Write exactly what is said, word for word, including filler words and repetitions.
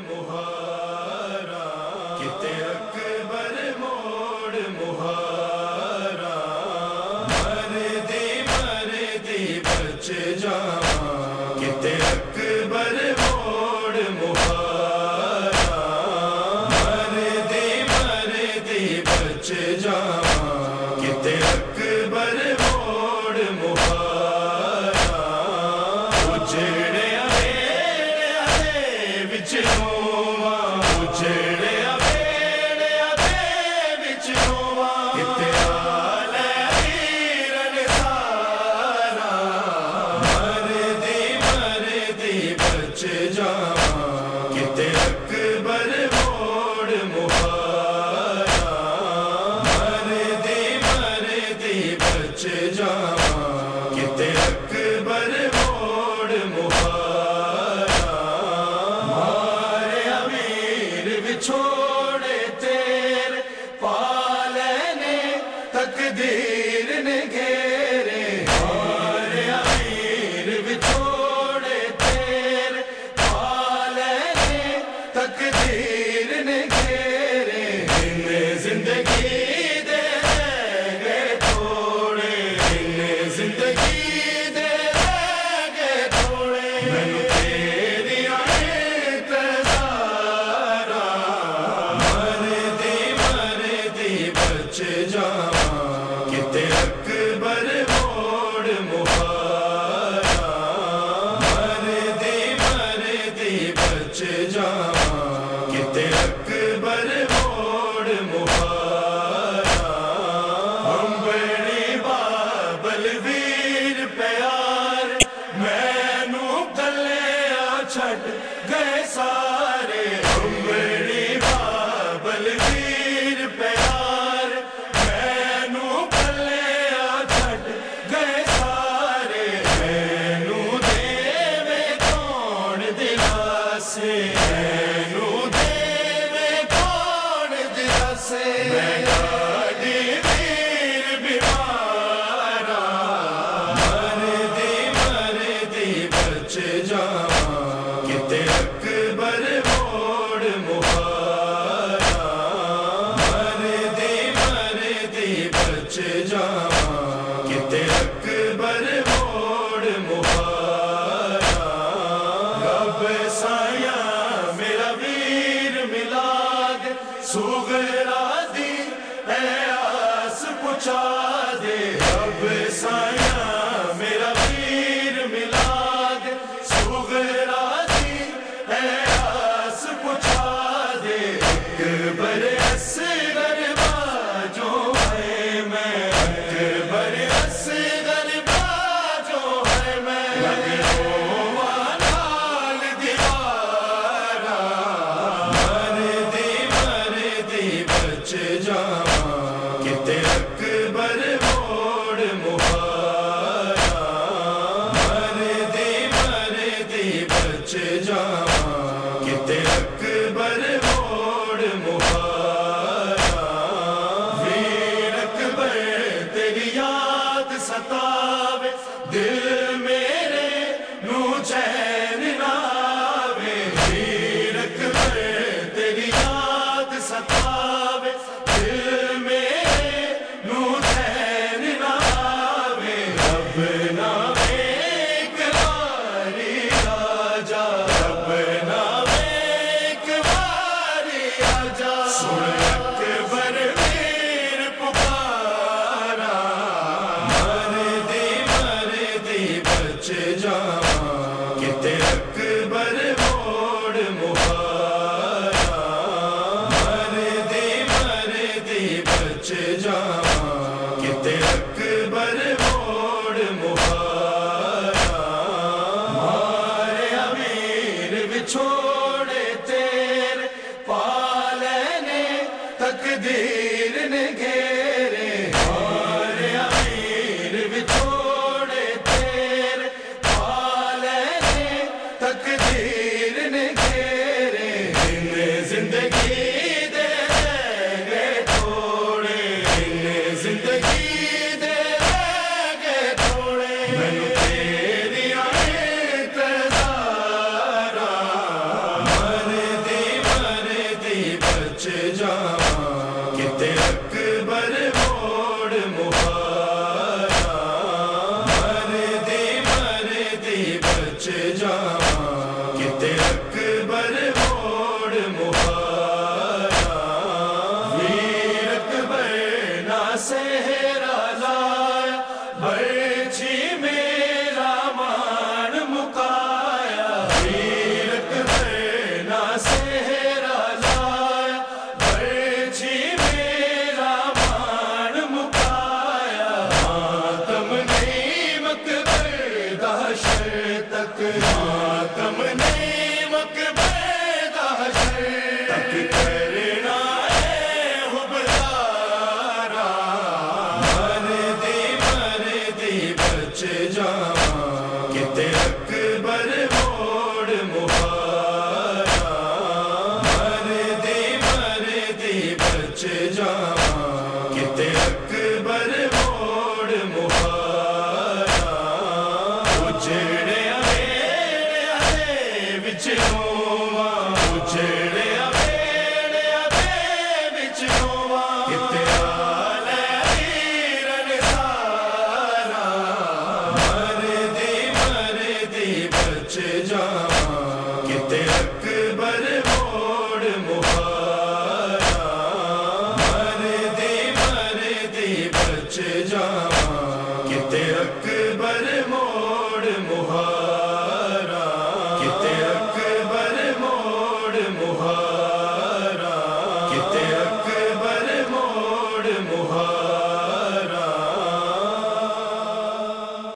مہارا کتے اکبر موڑ مہارا مردی مردی بچ جاواں کتے اکبر موڑ مہارا مردی مردی بچ جاواں کتے اکبر موڑ مہارا اجڑیا ویڑیا دے وچ ہوواں اجڑیا ویڑیا دے وچ ہوواں کتے آل ویرن سارا مردی مردی بچ جاواں کتے اکبر موڑ مہارا مردی مردی بچ جاواں کتے اکبر موڑ مہارا مارے امیر وچھوڑے تیرے پالنے تقدیر نے گھیرے مارے امیر وچھوڑے تیرے پالنے تقدیر نے گھیرے انہیں زندگی دے گے تھوڑے انہیں زندگی دے گے تھوڑے مینوں تیری انتظارا مردی مردی بچ جاواں کتے اکبر موڑ مہارا مردی مردی بچ جاواں کتے اکبر موڑ مہارا ہم بڑی بابل ویر پیار مینوں کلیا چھڈ گئے سارے ہم بڑی بابل ویر پیار مینوں کلیا چھڈ گئے سارے مینوں دیوے کون دلاسے مینوں دیوے کون دلاسے میں گاڑی ویر بیمارا مردی مردی بچ جاواں کتے اکبر موڑ مہارا مردی مردی بچ جاواں کتے اکبر موڑ مہارا رب سایاں میرا ویر ملاد سغرا دی اے آس پہنچا دے رب سایاں میرا ویر ملاد سغرا دی اے آس پہنچا دے اکبر اصغر باجو ہے میں اکبر اصغر باجو ہے میں لگو نال دیوارا مردی مردی بچ جاواں کتے اکبر موڑ مہارا مردی مردی بچ جاواں کتے اکبر موڑ مہارا ویر اکبر تیری یاد ستاوے دل میرے نو چین نہ آوے ویر اکبر تیری یاد ستاوے دل میرے نو چین نہ آوے رب نہ ایک باری آجا رب نہ ایک باری آجا سن اکبر ویر پکارا مردی مردی بچ جاواں کتے اکبر موڑ مہارا مردی مردی بچ جاواں کتے اکبر موڑ مہارا مارے امیر وچھوڑے تیرے پالنے تقدیر نے گھیرے مارے امیر وچھوڑے تیرے پالنے تقدیر نے گھیرے انہیں زندگی دے گے تھوڑے انہیں زندگی دے گے تھوڑے مینوں تیری انتظارا مردی کتے اکبر موڑ مہارا ویر اکبر نا سہرا لایا برچھی میرا مان مکایا ویر اکبر نا سہرا لایا برچھی میرا مان مکایا ماتم نہیں مکبر دہشت تک ماتم نہیں مکبر